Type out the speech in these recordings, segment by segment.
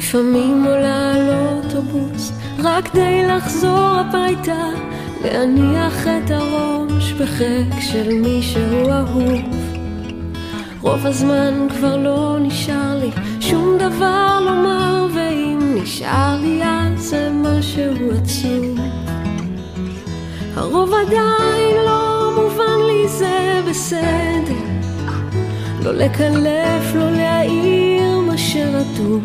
לפעמים עולה על אוטובוס רק כדי לחזור הביתה, להניח את הראש בחק של מישהו אהוב. רוב הזמן כבר לא נשאר לי שום דבר לומר, ואם נשאר לי אז זה משהו עצוב. הרוב עדיין לא מובן לי, זה בסדר, לא לקלף, לא להעיר מה שרטוב,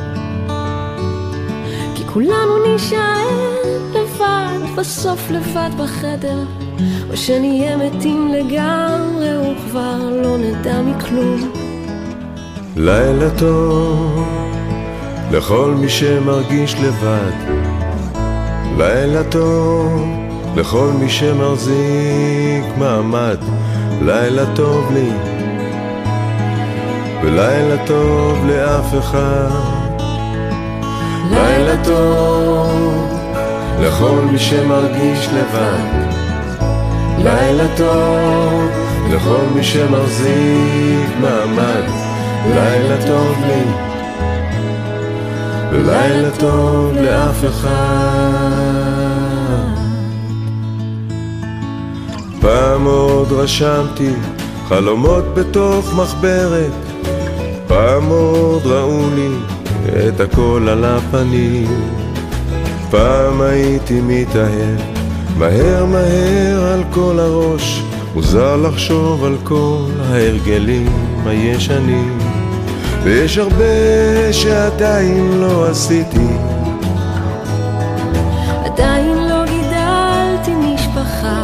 כי כולנו נשאר לבד, בסוף לבד בחדר, או שנהיה מתים לגמרי וכבר לא נדע מכלום. לילה טוב לכל מי שמרגיש לבד, לילה טוב לכל מי שמחזיק מעמד, לילה טוב לי ולילה טוב לאף אחד. לילה טוב לכל מי שמרגיש לבד, לילה טוב לכל מי שמחזיק מעמד, לילה טוב לי ולילה טוב לאף אחד. פעם עוד רשמתי חלומות בתוך מחברת, פעם עוד ראו לי את הכל על הפנים, פעם הייתי מתאהב מהר מהר על כל הראש, מוזר לחשוב על כל ההרגלים הישנים, ויש הרבה שעדיין לא עשיתי. עדיין לא גידלתי משפחה,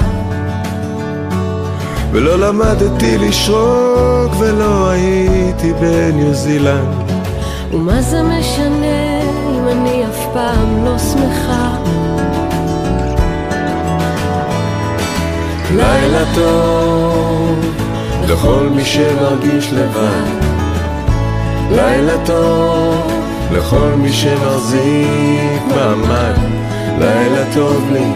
ולא למדתי לשרוק, ולא הייתי בניו זילנד. ומה זה משנה אם אני אף פעם לא שמחה? לילה טוב לכל מי שמרגיש לבד, לילה טוב לכל מי שמחזיק מעמד, לילה טוב לי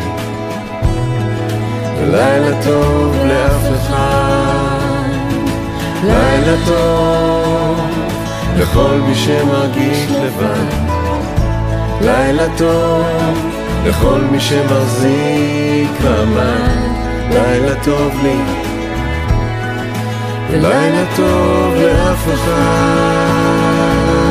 ולילה טוב לאף אחד. לילה טוב לכל מי שמרגיש לבד, לילה טוב לכל מי שמחזיק מעמד, לילה טוב לי ולילה טוב לאף אחד.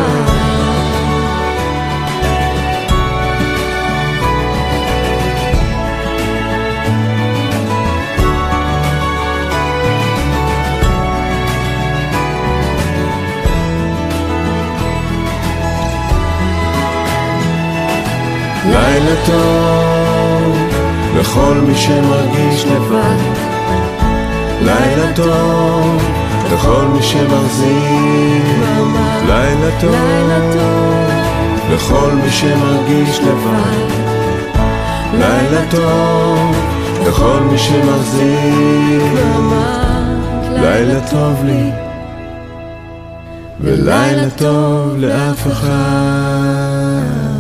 לילה טוב לכל מי שמרגיש לבד, לילה טוב לכל מי שמחזיק מעמד, לילה טוב לכל מי שמרגיש לבד, לילה טוב לכל מי שמחזיק מעמד, לילה טוב לי ולילה טוב לאף אחד.